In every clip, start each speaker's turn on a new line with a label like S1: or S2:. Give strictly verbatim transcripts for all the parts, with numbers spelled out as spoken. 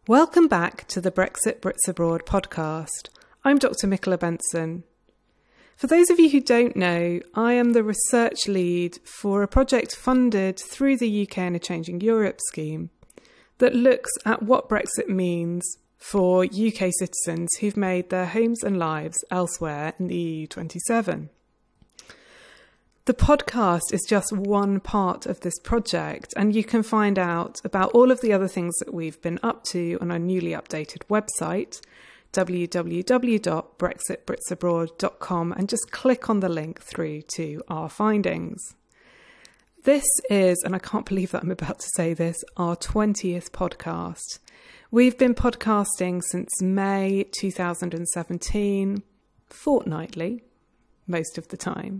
S1: Welcome back to the Brexit Brits Abroad podcast. I'm Doctor Michaela Benson. For those of you who don't know, I am the research lead for a project funded through the U K in a Changing Europe scheme that looks at what Brexit means for U K citizens who've made their homes and lives elsewhere in the E U twenty-seven. The podcast is just one part of this project, and you can find out about all of the other things that we've been up to on our newly updated website, w w w dot brexit brits abroad dot com, and just click on the link through to our findings. This is, and I can't believe that I'm about to say this, our twentieth podcast. We've been podcasting since May two thousand seventeen, fortnightly, most of the time.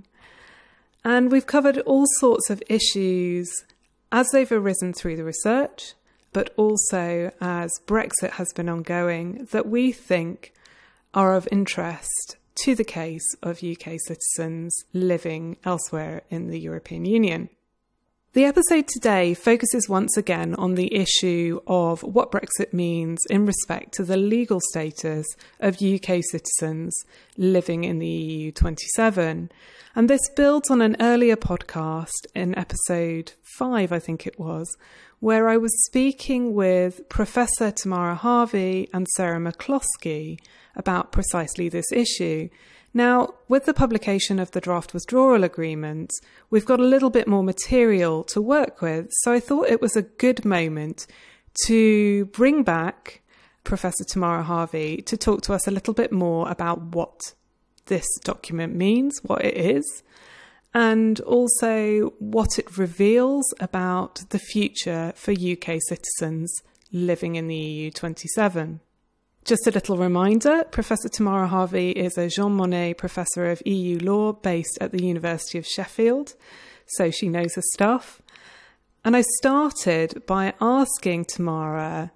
S1: And we've covered all sorts of issues as they've arisen through the research, but also as Brexit has been ongoing, that we think are of interest to the case of U K citizens living elsewhere in the European Union. The episode today focuses once again on the issue of what Brexit means in respect to the legal status of U K citizens living in the E U twenty-seven. And this builds on an earlier podcast in episode five, I think it was, where I was speaking with Professor Tamara Harvey and Sarah McCloskey about precisely this issue. Now, with the publication of the draft withdrawal agreement, we've got a little bit more material to work with, so I thought it was a good moment to bring back Professor Tamara Harvey to talk to us a little bit more about what this document means, what it is, and also what it reveals about the future for U K citizens living in the E U twenty-seven. Just a little reminder, Professor Tamara Harvey is a Jean Monnet Professor of E U Law based at the University of Sheffield, so she knows her stuff. And I started by asking Tamara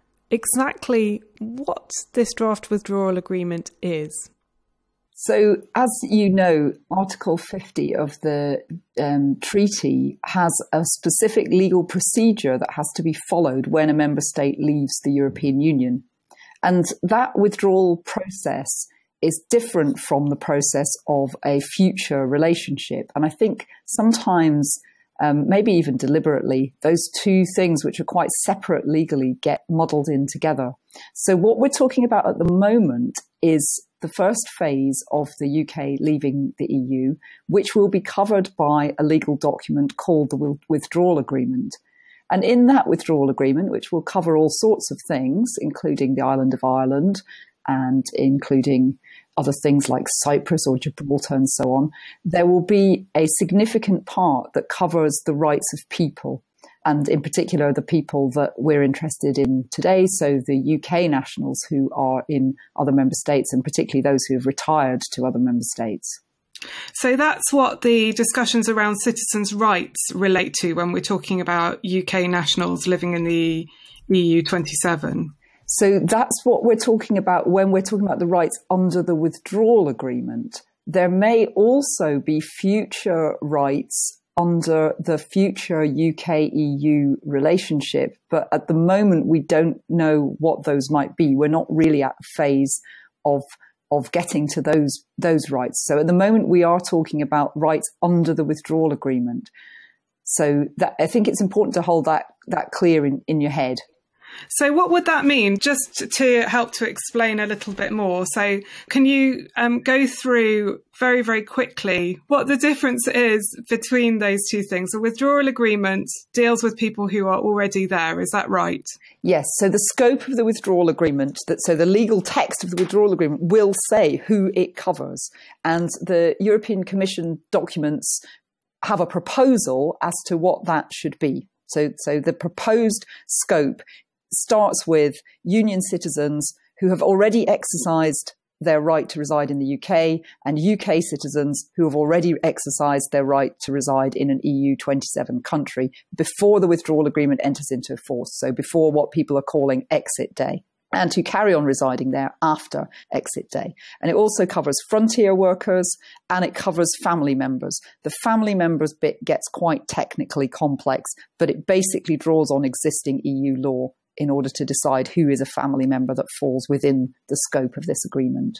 S1: exactly what this draft withdrawal agreement is.
S2: So, as you know, Article fifty of the um, treaty has a specific legal procedure that has to be followed when a member state leaves the European Union. And that withdrawal process is different from the process of a future relationship. And I think sometimes, um, maybe even deliberately, those two things, which are quite separate legally, get muddled in together. So what we're talking about at the moment is the first phase of the U K leaving the E U, which will be covered by a legal document called the Withdrawal Agreement. And in that withdrawal agreement, which will cover all sorts of things, including the island of Ireland and including other things like Cyprus or Gibraltar and so on, there will be a significant part that covers the rights of people, and in particular the people that we're interested in today, so the U K nationals who are in other member states, and particularly those who have retired to other member states.
S1: So that's what the discussions around citizens' rights relate to when we're talking about U K nationals living in the E U twenty-seven.
S2: So that's what we're talking about when we're talking about the rights under the withdrawal agreement. There may also be future rights under the future U K E U relationship, but at the moment we don't know what those might be. We're not really at a phase of of getting to those those rights. So at the moment we are talking about rights under the withdrawal agreement. So that, I think it's important to hold that that clear in, in your head.
S1: So what would that mean? Just to help to explain a little bit more. So can you um, go through very, very quickly what the difference is between those two things? The withdrawal agreement deals with people who are already there. Is that right?
S2: Yes. So the scope of the withdrawal agreement, that so the legal text of the withdrawal agreement will say who it covers. And the European Commission documents have a proposal as to what that should be. So, so the proposed scope starts with union citizens who have already exercised their right to reside in the U K and U K citizens who have already exercised their right to reside in an E U twenty-seven country before the withdrawal agreement enters into force. So before what people are calling exit day, and to carry on residing there after exit day. And it also covers frontier workers and it covers family members. The family members bit gets quite technically complex, but it basically draws on existing E U law in order to decide who is a family member that falls within the scope of this agreement.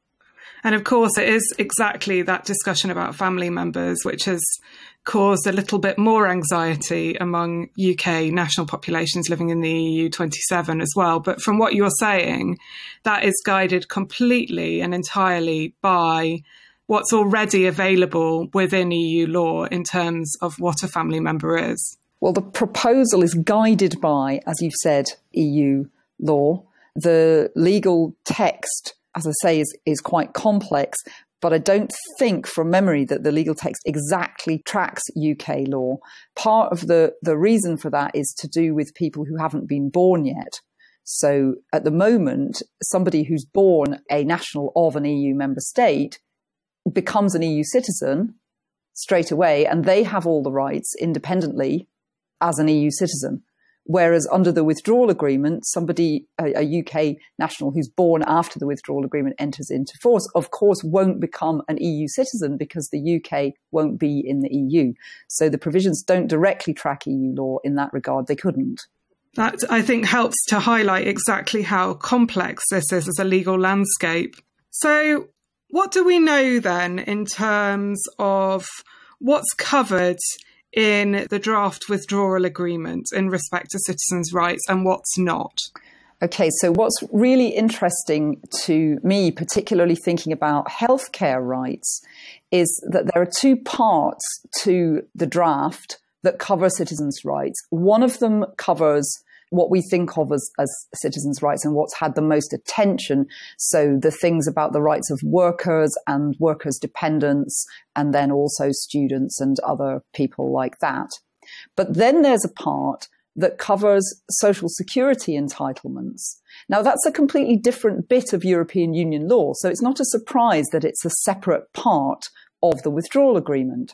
S1: And of course, it is exactly that discussion about family members which has caused a little bit more anxiety among U K national populations living in the E U twenty-seven as well. But from what you're saying, that is guided completely and entirely by what's already available within E U law in terms of what a family member is.
S2: Well, the proposal is guided by, as you've said, E U law. The legal text, as I say, is, is quite complex, but I don't think from memory that the legal text exactly tracks U K law. Part of the, the reason for that is to do with people who haven't been born yet. So at the moment, somebody who's born a national of an E U member state becomes an E U citizen straight away, and they have all the rights independently as an E U citizen. Whereas under the withdrawal agreement, somebody, a, a U K national who's born after the withdrawal agreement enters into force, of course, won't become an E U citizen because the U K won't be in the E U. So the provisions don't directly track E U law in that regard. They couldn't.
S1: That, I think, helps to highlight exactly how complex this is as a legal landscape. So what do we know then in terms of what's covered in the draft withdrawal agreement in respect to citizens' rights and what's not?
S2: Okay, so what's really interesting to me, particularly thinking about healthcare rights, is that there are two parts to the draft that cover citizens' rights. One of them covers what we think of as, as citizens' rights and what's had the most attention. So the things about the rights of workers and workers' dependents, and then also students and other people like that. But then there's a part that covers social security entitlements. Now, that's a completely different bit of European Union law. So it's not a surprise that it's a separate part of the withdrawal agreement.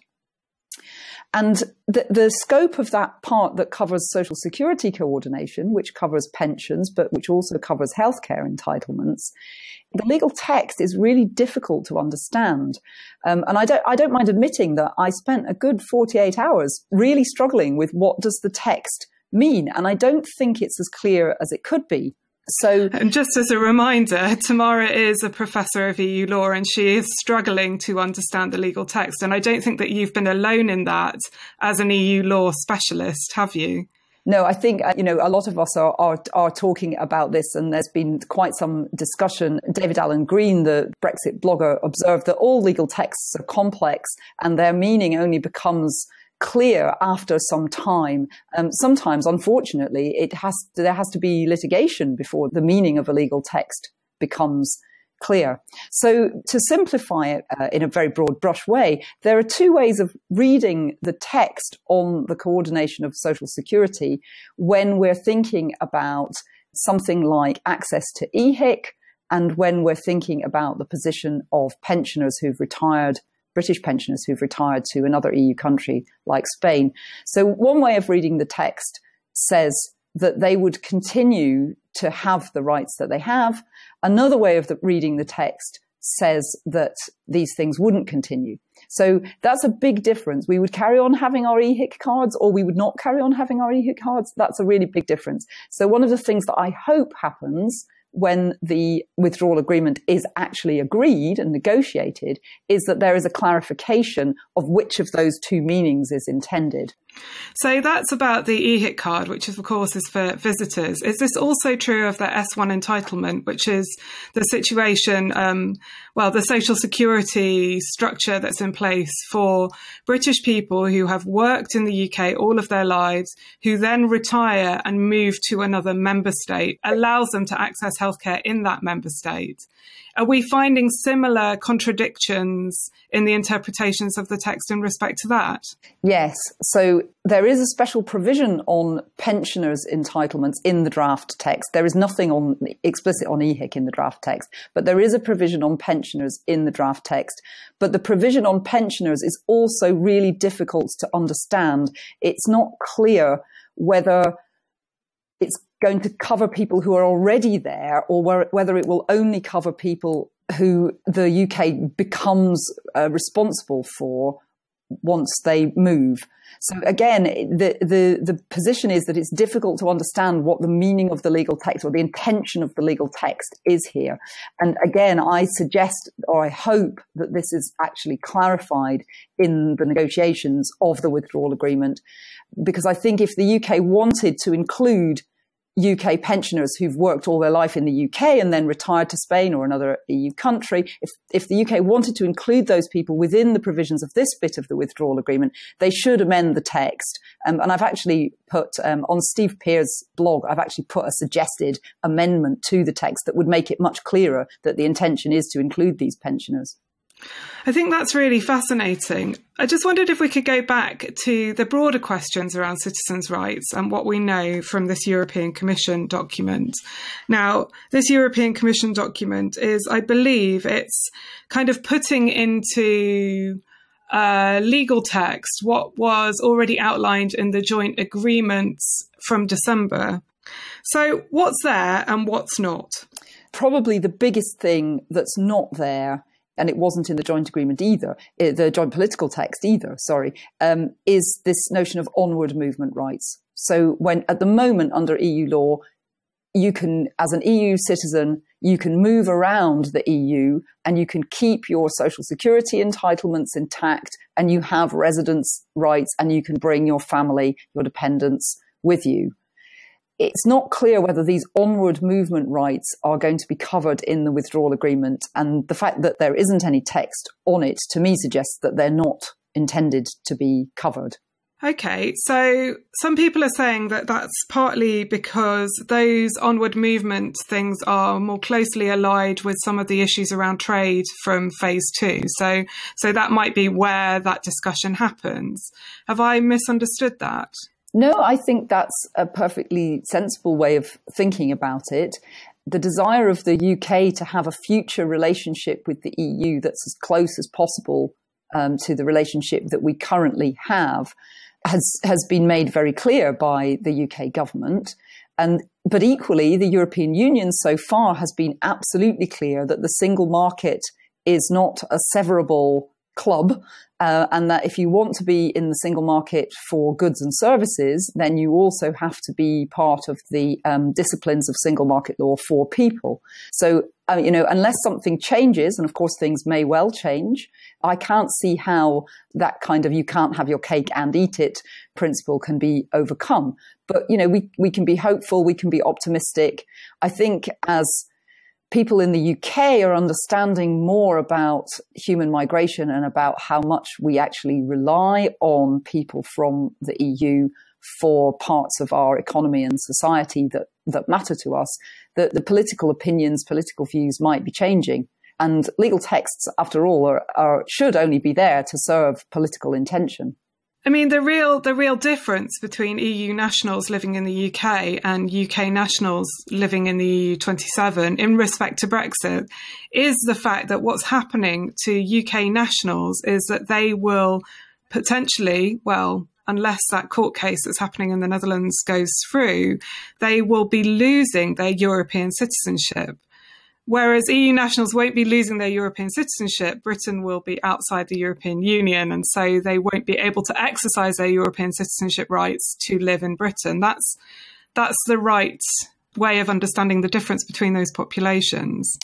S2: And the, the scope of that part that covers social security coordination, which covers pensions, but which also covers healthcare entitlements, the legal text is really difficult to understand. Um, and I don't, I don't mind admitting that I spent a good forty-eight hours really struggling with what does the text mean. And I don't think it's as clear as it could be. So,
S1: and just as a reminder, Tamara is a professor of E U law and she is struggling to understand the legal text. And I don't think that you've been alone in that as an E U law specialist, have you?
S2: No, I think, you know, a lot of us are, are, are talking about this, and there's been quite some discussion. David Alan Green, the Brexit blogger, observed that all legal texts are complex and their meaning only becomes clear after some time. Um, sometimes, unfortunately, it has to, there has to be litigation before the meaning of a legal text becomes clear. So to simplify it uh, in a very broad brush way, there are two ways of reading the text on the coordination of social security when we're thinking about something like access to E H I C and when we're thinking about the position of pensioners who've retired, British pensioners who've retired to another E U country like Spain. So one way of reading the text says that they would continue to have the rights that they have. Another way of the, reading the text says that these things wouldn't continue. So that's a big difference. We would carry on having our E H I C cards, or we would not carry on having our E H I C cards. That's a really big difference. So one of the things that I hope happens when the withdrawal agreement is actually agreed and negotiated is that there is a clarification of which of those two meanings is intended.
S1: So that's about the E H I C card, which of course is for visitors. Is this also true of the S one entitlement, which is the situation, um, well, the social security structure that's in place for British people who have worked in the U K all of their lives, who then retire and move to another member state, allows them to access healthcare in that member state? Are we finding similar contradictions in the interpretations of the text in respect to that?
S2: Yes. So there is a special provision on pensioners' entitlements in the draft text. There is nothing on explicit on E H I C in the draft text, but there is a provision on pensioners in the draft text. But the provision on pensioners is also really difficult to understand. It's not clear whether it's going to cover people who are already there, or whether it will only cover people who the U K becomes uh, responsible for once they move. So again, the, the, the position is that it's difficult to understand what the meaning of the legal text or the intention of the legal text is here. And again, I suggest, or I hope, that this is actually clarified in the negotiations of the withdrawal agreement, because I think if the U K wanted to include U K pensioners who've worked all their life in the U K and then retired to Spain or another E U country, if, if the U K wanted to include those people within the provisions of this bit of the withdrawal agreement, they should amend the text. Um, and I've actually put, um, on Steve Pear's blog, I've actually put a suggested amendment to the text that would make it much clearer that the intention is to include these pensioners.
S1: I think that's really fascinating. I just wondered if we could go back to the broader questions around citizens' rights and what we know from this European Commission document. Now, this European Commission document is, I believe, it's kind of putting into uh, legal text what was already outlined in the joint agreements from December. So what's there and what's not?
S2: Probably the biggest thing that's not there, and it wasn't in the joint agreement either, the joint political text either, sorry, um, is this notion of onward movement rights. So when at the moment under E U law, you can, as an E U citizen, you can move around the E U and you can keep your social security entitlements intact, and you have residence rights, and you can bring your family, your dependents with you. It's not clear whether these onward movement rights are going to be covered in the withdrawal agreement. And the fact that there isn't any text on it, to me, suggests that they're not intended to be covered.
S1: Okay, so some people are saying that that's partly because those onward movement things are more closely allied with some of the issues around trade from phase two. So, so that might be where that discussion happens. Have I misunderstood that?
S2: No, I think that's a perfectly sensible way of thinking about it. The desire of the U K to have a future relationship with the E U that's as close as possible um, to the relationship that we currently have has has been made very clear by the U K government. And but equally, the European Union so far has been absolutely clear that the single market is not a severable club, uh, and that if you want to be in the single market for goods and services, then you also have to be part of the um, disciplines of single market law for people. So, uh, you know, unless something changes, and of course things may well change, I can't see how that kind of you can't have your cake and eat it principle can be overcome. But, you know, we, we can be hopeful, we can be optimistic. I think as people in the U K are understanding more about human migration and about how much we actually rely on people from the E U for parts of our economy and society that, that matter to us, that the political opinions, political views might be changing. And legal texts, after all, are, are should only be there to serve political intention.
S1: I mean, the real the real difference between E U nationals living in the U K and U K nationals living in the E U twenty-seven in respect to Brexit is the fact that what's happening to U K nationals is that they will potentially, well, unless that court case that's happening in the Netherlands goes through, they will be losing their European citizenship. Whereas E U nationals won't be losing their European citizenship, Britain will be outside the European Union, and so they won't be able to exercise their European citizenship rights to live in Britain. That's that's the right way of understanding the difference between those populations.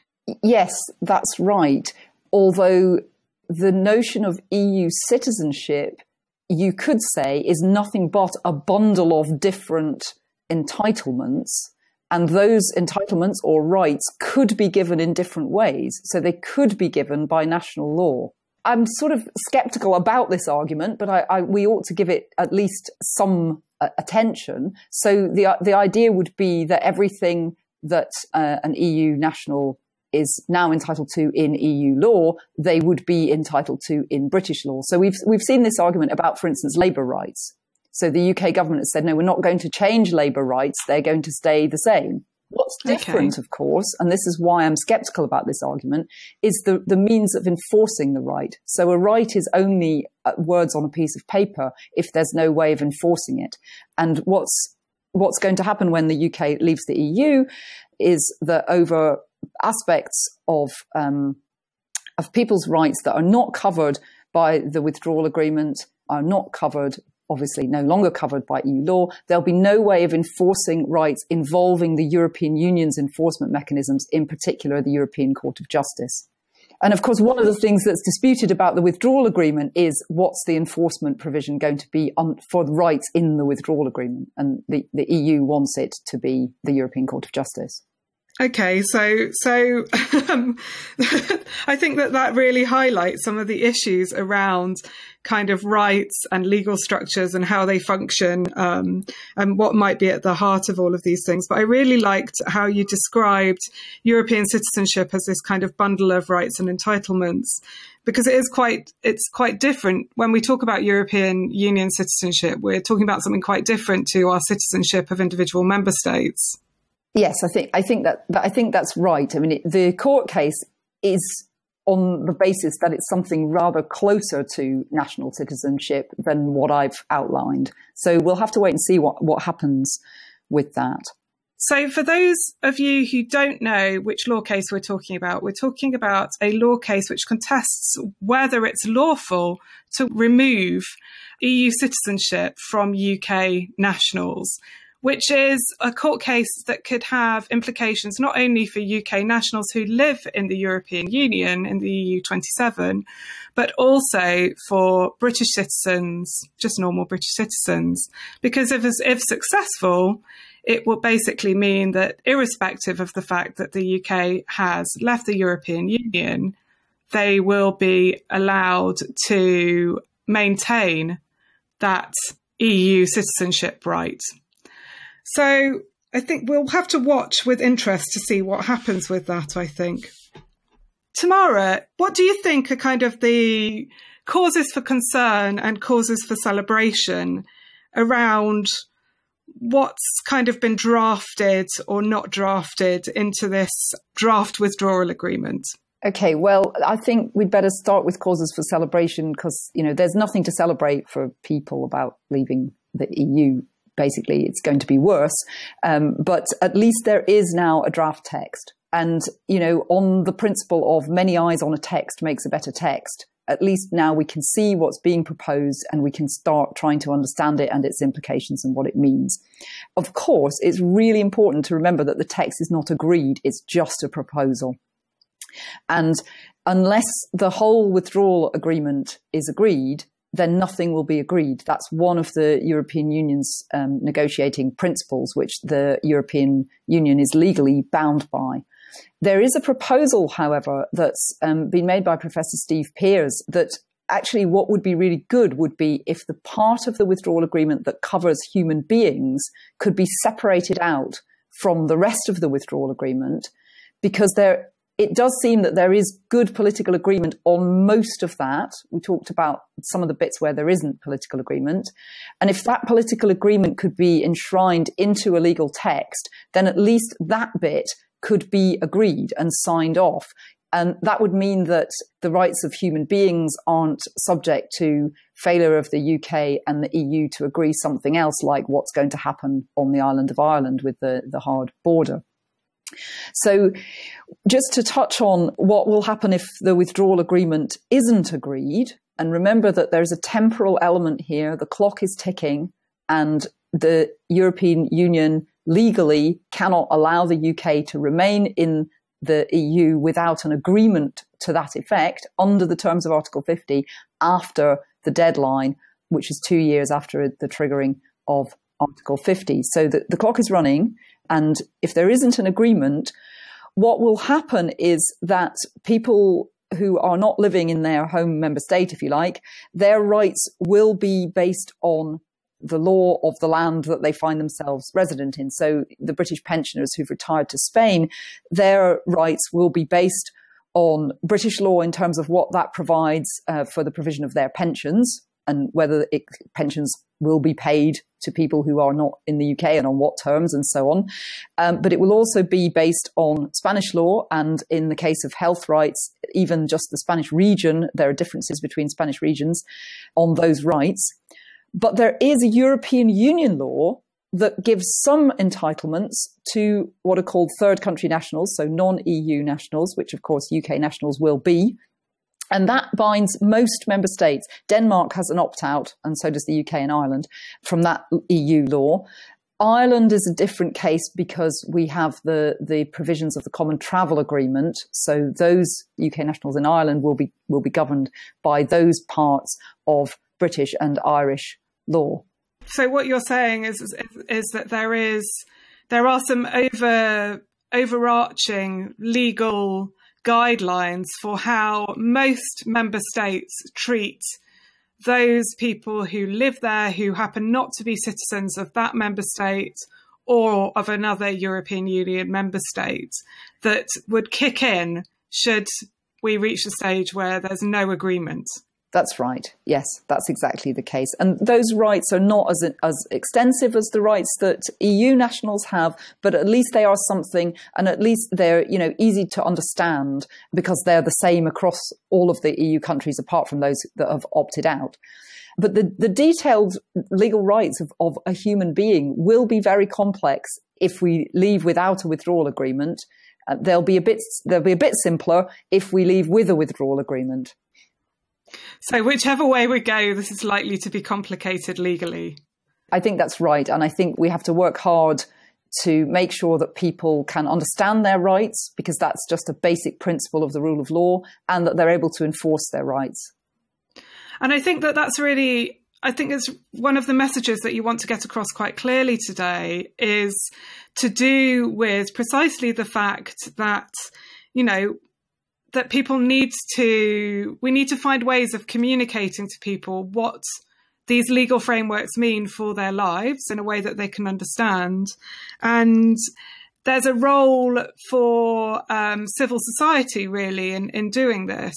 S2: Yes, that's right. Although the notion of E U citizenship, you could say, is nothing but a bundle of different entitlements. And those entitlements or rights could be given in different ways. So they could be given by national law. I'm sort of skeptical about this argument, but I, I, we ought to give it at least some uh, attention. So the, the idea would be that everything that uh, an E U national is now entitled to in E U law, they would be entitled to in British law. So we've, we've seen this argument about, for instance, labour rights. So the U K government has said, no, we're not going to change labour rights. They're going to stay the same. What's different, okay. of course, and this is why I'm sceptical about this argument, is the, the means of enforcing the right. So a right is only words on a piece of paper if there's no way of enforcing it. And what's, what's going to happen when the U K leaves the E U is that over aspects of, um, of people's rights that are not covered by the withdrawal agreement are not covered, obviously no longer covered by E U law. There'll be no way of enforcing rights involving the European Union's enforcement mechanisms, in particular the European Court of Justice. And of course, one of the things that's disputed about the withdrawal agreement is what's the enforcement provision going to be on, for the rights in the withdrawal agreement. And the, the E U wants it to be the European Court of Justice.
S1: Okay, so so um, I think that that really highlights some of the issues around kind of rights and legal structures and how they function, um, and what might be at the heart of all of these things. But I really liked how you described European citizenship as this kind of bundle of rights and entitlements, because it is quite it's quite different. When we talk about European Union citizenship, we're talking about something quite different to our citizenship of individual member states.
S2: Yes, I think I think that, that I think that's right. I mean, it, the court case is on the basis that it's something rather closer to national citizenship than what I've outlined. So we'll have to wait and see what, what happens with that.
S1: So for those of you who don't know which law case we're talking about, we're talking about a law case which contests whether it's lawful to remove E U citizenship from U K nationals, which is a court case that could have implications not only for U K nationals who live in the European Union, in the E U twenty-seven, but also for British citizens, just normal British citizens. Because if, if successful, it will basically mean that irrespective of the fact that the U K has left the European Union, they will be allowed to maintain that E U citizenship right. So I think we'll have to watch with interest to see what happens with that, I think. Tamara, what do you think are kind of the causes for concern and causes for celebration around what's kind of been drafted or not drafted into this draft withdrawal agreement?
S2: Okay, well, I think we'd better start with causes for celebration because, you know, there's nothing to celebrate for people about leaving the E U. Basically, it's going to be worse. Um, but at least there is now a draft text. And, you know, on the principle of many eyes on a text makes a better text, at least now we can see what's being proposed and we can start trying to understand it and its implications and what it means. Of course, it's really important to remember that the text is not agreed. It's just a proposal. And unless the whole withdrawal agreement is agreed, then nothing will be agreed. That's one of the European Union's um, negotiating principles, which the European Union is legally bound by. There is a proposal, however, that's um, been made by Professor Steve Pears that actually what would be really good would be if the part of the withdrawal agreement that covers human beings could be separated out from the rest of the withdrawal agreement, because there it does seem that there is good political agreement on most of that. We talked about some of the bits where there isn't political agreement. And if that political agreement could be enshrined into a legal text, then at least that bit could be agreed and signed off. And that would mean that the rights of human beings aren't subject to failure of the U K and the E U to agree something else, like what's going to happen on the island of Ireland with the, the hard border. So just to touch on what will happen if the withdrawal agreement isn't agreed, and remember that there's a temporal element here, the clock is ticking, and the European Union legally cannot allow the U K to remain in the E U without an agreement to that effect under the terms of Article fifty after the deadline, which is two years after the triggering of Article fifty. So the, the clock is running. And if there isn't an agreement, what will happen is that people who are not living in their home member state, if you like, their rights will be based on the law of the land that they find themselves resident in. So the British pensioners who've retired to Spain, their rights will be based on British law in terms of what that provides uh, for the provision of their pensions and whether it, pensions will be paid to people who are not in the U K and on what terms and so on. Um, but it will also be based on Spanish law. And in the case of health rights, even just the Spanish region, there are differences between Spanish regions on those rights. But there is a European Union law that gives some entitlements to what are called third country nationals, so non-E U nationals, which of course U K nationals will be. And that binds most member states. Denmark has an opt-out, and so does the U K and Ireland, from that E U law. Ireland is a different case because we have the, the provisions of the Common Travel Agreement. So those U K nationals in Ireland will be will be governed by those parts of British and Irish law.
S1: So what you're saying is is, is that there is there are some over overarching legal guidelines for how most member states treat those people who live there who happen not to be citizens of that member state or of another European Union member state that would kick in should we reach a stage where there's no agreement.
S2: That's right. Yes, that's exactly the case. And those rights are not as as extensive as the rights that E U nationals have, but at least they are something, and at least they're, you know, easy to understand because they're the same across all of the E U countries apart from those that have opted out. But the, the detailed legal rights of, of a human being will be very complex if we leave without a withdrawal agreement. Uh, they'll be a bit they'll be a bit simpler if we leave with a withdrawal agreement.
S1: So whichever way we go, this is likely to be complicated legally.
S2: I think that's right. And I think we have to work hard to make sure that people can understand their rights, because that's just a basic principle of the rule of law, and that they're able to enforce their rights.
S1: And I think that that's really, I think it's one of the messages that you want to get across quite clearly today is to do with precisely the fact that, you know, that people need to, we need to find ways of communicating to people what these legal frameworks mean for their lives in a way that they can understand. And there's a role for um, civil society, really, in, in doing this.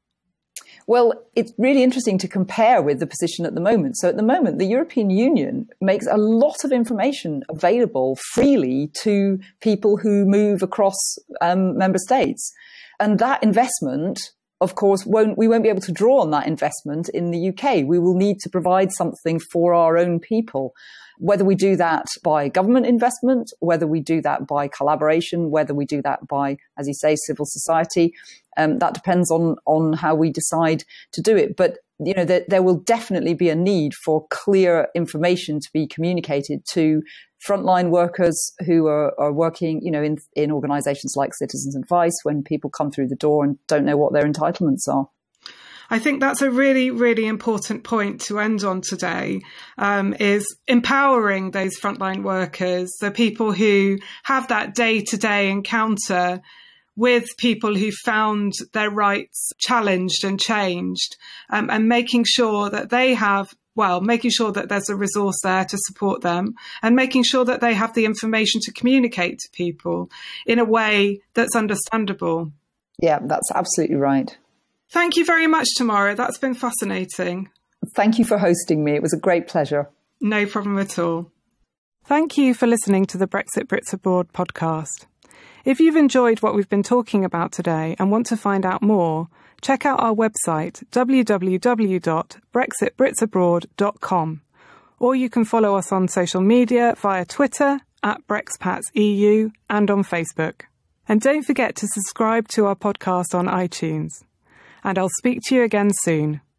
S2: Well, it's really interesting to compare with the position at the moment. So at the moment, the European Union makes a lot of information available freely to people who move across um, member states. And that investment, of course, won't, we won't be able to draw on that investment in the U K. We will need to provide something for our own people. Whether we do that by government investment, whether we do that by collaboration, whether we do that by, as you say, civil society, um, that depends on, on how we decide to do it. But, you know, there, there will definitely be a need for clear information to be communicated to frontline workers who are, are working, you know, in, in organisations like Citizens Advice, when people come through the door and don't know what their entitlements are.
S1: I think that's a really, really important point to end on today, um, is empowering those frontline workers, the people who have that day-to-day encounter with people who found their rights challenged and changed, um, and making sure that they have, well, making sure that there's a resource there to support them, and making sure that they have the information to communicate to people in a way that's understandable.
S2: Yeah, that's absolutely right.
S1: Thank you very much, Tamara. That's been fascinating.
S2: Thank you for hosting me. It was a great pleasure.
S1: No problem at all. Thank you for listening to the Brexit Brits Abroad podcast. If you've enjoyed what we've been talking about today and want to find out more, check out our website, w w w dot brexit brits abroad dot com, or you can follow us on social media via Twitter at BrexPatsEU and on Facebook. And don't forget to subscribe to our podcast on iTunes. And I'll speak to you again soon.